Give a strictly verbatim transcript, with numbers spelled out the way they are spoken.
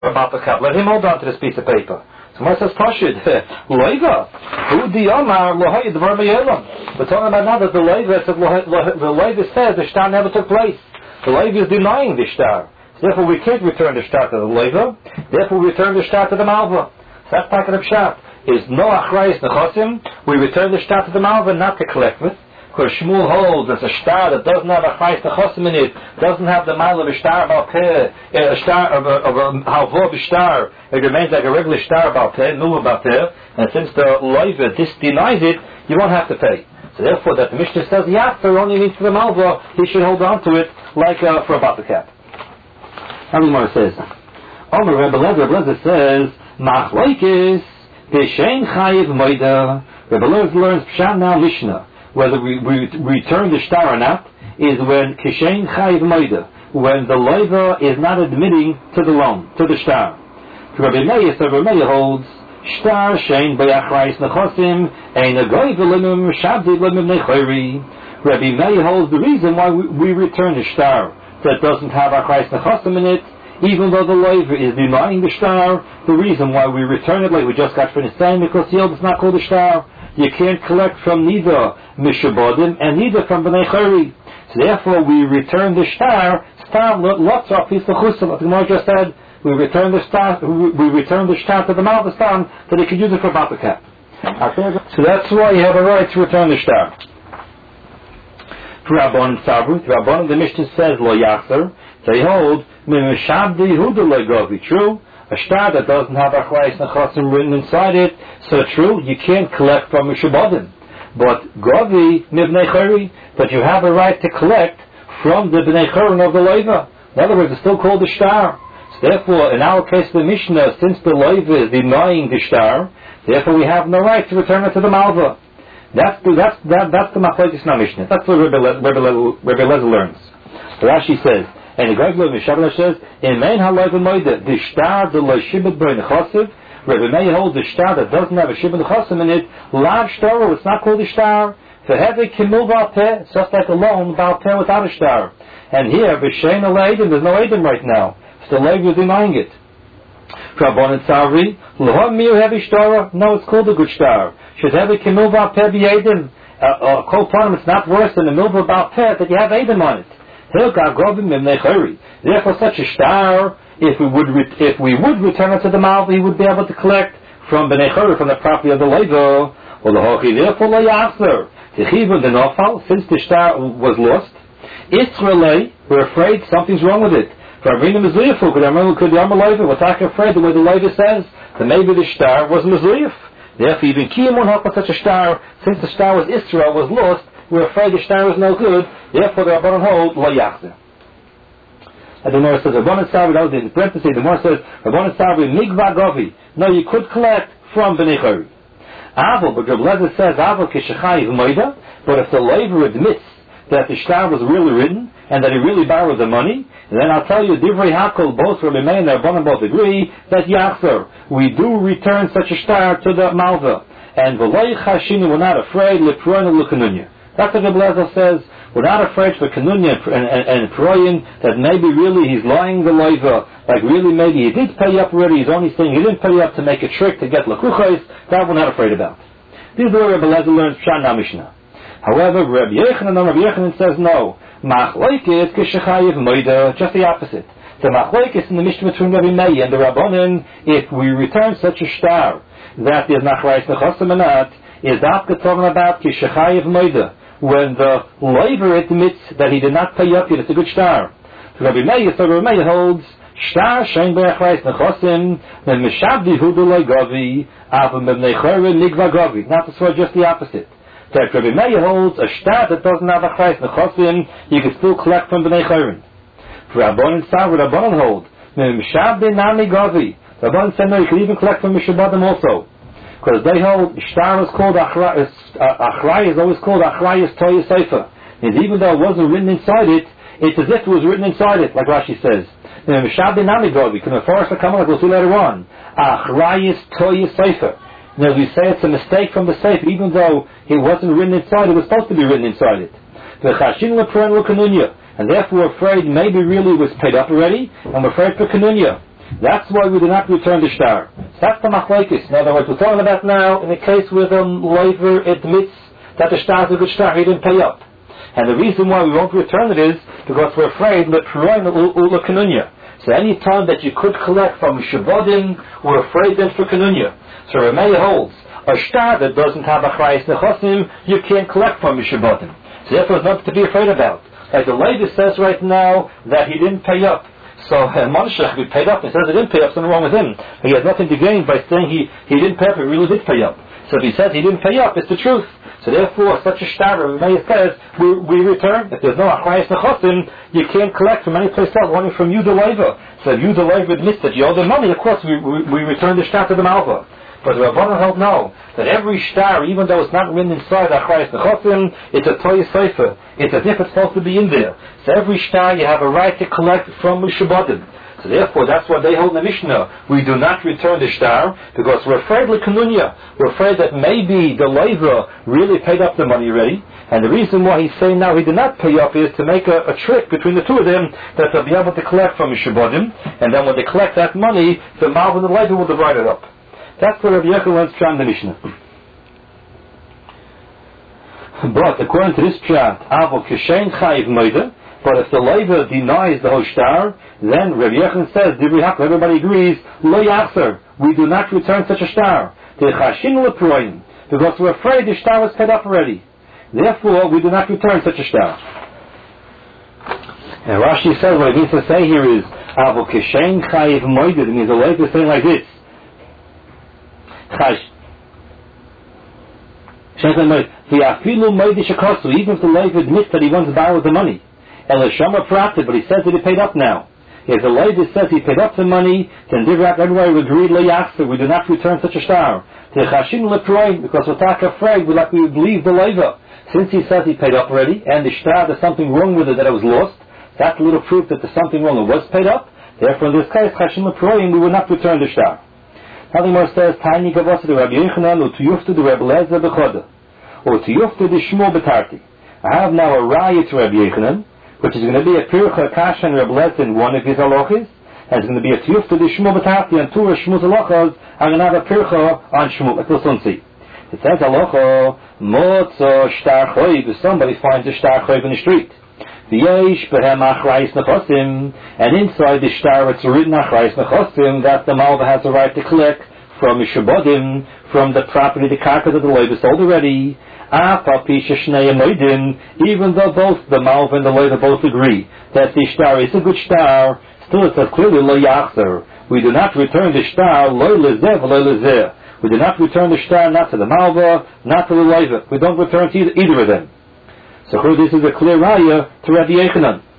about the cup. Let him hold on to this piece of paper. So Gemara says, Pashid, Loiva, who the Omar, Lohai, Dvar Me'elam. We're talking about now that the Loiva, the Loiva says the shtar never took place. The Loiva is denying the shtar. So therefore we can't return the shtar to the Loiva. Therefore we return the shtar to the Malva. So that's part of the pshat. Is no achrayis nechosim, we return the shtar to the Malva not to collect with. Because Shmuel holds it's a shtar that doesn't have a achrayis nechosim in it, doesn't have the mile of a shtar about peh, a shtar of a, of a halvo b'shtar, it remains like a regular shtar about peh, nu about peh, and since the loiva dis denies it, you won't have to pay. So therefore that the Mishnah says yafter only means for the Malva, he should hold on to it like uh, for a bottle cap. How many more says? Omer Rebbe Lezer, Rebbe Lezer says, Machlokes B'Shein Chayiv Moida. Rebbe Lezer learns Pshat now Mishnah. Whether we, we return the shtar or not is when Kishein Chayiv Moida, when the loiva is not admitting to the loan, to the shtar. Rabbi Meir, so Rabbi Meir holds shtar shein b'achrayis nechosim ein agoy v'limim shabdi v'limim nechori. Rabbi Meir holds the reason why we, we return the shtar that doesn't have achrayis nechosim in it, even though the loiva is denying the shtar. The reason why we return it, like we just got finished saying, because the old is not called a shtar. You can't collect from neither Mishabodim and neither from Bnei Chori. So therefore we return the shtar, stam lots of piece of chusel. Like the Gemara just said, we return the shtar, we return the shtar to the Malva stam, so they could use it for bottle cap. So that's why you have a right to return the shtar. For Rabban Sabru, Rabban the Mishnah says lo yachzer. They hold Mimeshabdi Huda Legovi. True. A shtar that doesn't have achrayis nechosim written inside it, so true, you can't collect from a shabodim. But govi mibnei chori, but you have a right to collect from the bnei chorin of the loiva. In other words, it's still called the shtar. So therefore, in our case, the Mishnah, since the loiva is denying the shtar, therefore we have no right to return it to the malva. That's the that's that, that's the machlokes na Mishnah. That's what Rebbe Lezer learns. Rashi says. And the Great Lord Mishabla says, in main halav moida, the shtar the lo shibud b'nei nechosiv. Rebbe Meir holds the shtar that doesn't have a shibud nechosim in it. Lav shtar, it's not called a shtar. For heavy kimul bal peh, it's just like a loan bal peh without a shtar. And here, b'shein al edim, there's no edim right now. So the leg is denying it. For Rabban and Savri, l'hom mir heavy shtar, no, it's called a good shtar. Should heavy kimul bal peh be edim. A kol panim, it's not worse than the milva bal peh that you have edim on it. Therefore, such a shtar, if we would re- if we would return it to the Malva, he would be able to collect from Bnei Chori, from the property of the Levo. Or the Hochi, therefore, la yachzer. The Chivun, the Nofal, since the shtar was lost, Israelay, we're afraid something's wrong with it. For Avinu Mezuyafuk, we're talking afraid the way the Levo says that maybe the shtar was Mezuyaf. Therefore, even Kiyam won't help with such a shtar, since the shtar was Israel, was lost. We're afraid the shtar is no good, therefore the Rabbanan hold lo yachzer. And the Gemara says, Rabbanan Sabri, that was in parentheses, the Gemara says, Rabbanan Sabri, migva govi. No, you could collect from Bnei Chori. Aval, but Rebbe Lezer says, Aval kishachayiv moida, but if the loiver admits that the shtar was really written, and that he really borrowed the money, then I'll tell you, Divrei Hakol, both Rebbe Meir and the Rabbanan both agree that yachzer, we do return such a shtar to the Malva. And v'lo chashinu, we're not afraid, leproinu l'kanunya. That's what Rebbe Lezer says. We're not afraid for Kanunya and, and, and Proyin that maybe really he's lying the loiva, like really maybe he did pay up already, he's only saying he didn't pay up to make a trick to get lakuchos. That we're not afraid about. This is the way Rebbe Lezer learns Pshat Mishnah. However, Rebbe Yechanan, Rebbe Yechanan says no. Machlokes k'shechayiv moida, just the opposite. The machlokes in the Mishnah between Rebbe Meir and the Rabbanan, if we return such a shtar that is nachrayis nechosim or not, is that talking about k'shechayiv moida, when the loiver admits that he did not pay up yet. It's a good shtar. So Rabbi Meir, so Rabbi Meir holds shtar shein be'achrayis nechosim then mishabdi hudu loy govi avim b'nei chori nigva govi. Not the sword, just the opposite. That Rabbi Meir holds a shtar that doesn't have achrayis nechosim, you can still collect from b'nei chori. For Rabban and Savra, Rabban hold mishabdi nami govi. Rabban said no, you can even collect from Mishabadim also. Because they hold shtar is called achrayis, achrayis is always called achrayis toya sefer. And even though it wasn't written inside it, it's as if it was written inside it, like Rashi says. Mishabdi nami govi. Can the forest come on? We'll see later on. Achrayis toya sefer. Now we say it's a mistake from the sefer, even though it wasn't written inside, it was supposed to be written inside it. And therefore we're afraid maybe really it was paid up already, and we're afraid for kanunya. That's why we do not return the shtar. That's the machlokes. In other words, we're talking about now in a case where the loiver admits that the shtar is a good shtar, he didn't pay up. And the reason why we won't return it is because we're afraid le'proin u'le'kanunya. So any time that you could collect from Shabbodim, we're afraid then for kanunya. So Rameh holds a shtar that doesn't have a chrayis nechosim, you can't collect from Shabbodim. So therefore, there's nothing to be afraid about. Like the lady says right now that he didn't pay up. So uh, Moshe, he paid up. He says he didn't pay up. Something wrong with him. He has nothing to gain by saying he, he didn't pay up. He really did pay up. So if he says he didn't pay up, it's the truth. So therefore, such a shtar, Rameh says, we, we return. If there's no achrayis nechosim, you can't collect from any place else, only from you the loiver. So if you the loiver admits that you owe the money, of course we, we, we return the shtar to the malva. But the Rabbanan held no, that every shtar, even though it's not written inside achrayis nechosim, it's a toy sefer. It's as if it's supposed to be in there. So every shtar you have a right to collect from Shabbodim. So therefore, that's what they hold in the Mishnah. We do not return the shtar because we're afraid l'kanunya. We're afraid that maybe the loiver really paid up the money already. And the reason why he's saying now he did not pay up is to make a, a trick between the two of them that they'll be able to collect from Shabbodim. And then when they collect that money, the malv and the loiver will divide it up. That's what Rabbi Yechon learns from the Mishnah. But according to this pshat, Avo Kishen Chayiv Moida. But if the loiver denies the whole shtar, then Rabbi Yechon says, everybody agrees, Lo Yachzer, we do not return such a shtar. Because we're afraid the shtar was paid up already. Therefore, we do not return such a shtar. And Rashi says, what it means to say here is, Avo Kishen Chayiv Moida. It means the loiver is saying like this. Even if the loiver admits that he once borrowed the money, but he says that he paid up now. If the loiver says he paid up the money, then everybody will agree, we do not return such a shtar. Because we're not afraid, we're like we believe the loiver. Since he says he paid up already, and the shtar, there's something wrong with it that it was lost, that's a little proof that there's something wrong, it was paid up. Therefore, in this case, we will not return the shtar. Nothing more says, Tiny Gavosa the Rabbi Yochanan, or Tuyufta the Rabbi Lezer Bechoda, or Tuyufta the Shmuel Betarti. I have now a raya to Rabbi Yochanan, which is going to be a Pircha Kasha and Rabbi Lezer in one of his halachas, and it's going to be a Tuyufta the Shmuel Betarti, and two of Shmuel's halachas, I'm going to have a Pircha on Shmuel. Let's listen see. It says halacha, Motzo Shtar Choyv, if somebody finds a Shtar Choyv in the street. V'yesh behem achrayis nechosim, and inside the shtar it's written achrayis nechosim that the malva has the right to collect from Shabbodim, from the property, the karka that the loiva sold already. Afa pisha shnei moedin, even though both the malva and the loiva both agree that the shtar is a good shtar, still it says clearly lo yachzer. We do not return the shtar lo lezeh lo lezeh. We do not return the shtar not to the malva, not to the loiva. We don't return to either, either of them. So this is a clear raya to Rabbi Yochanan.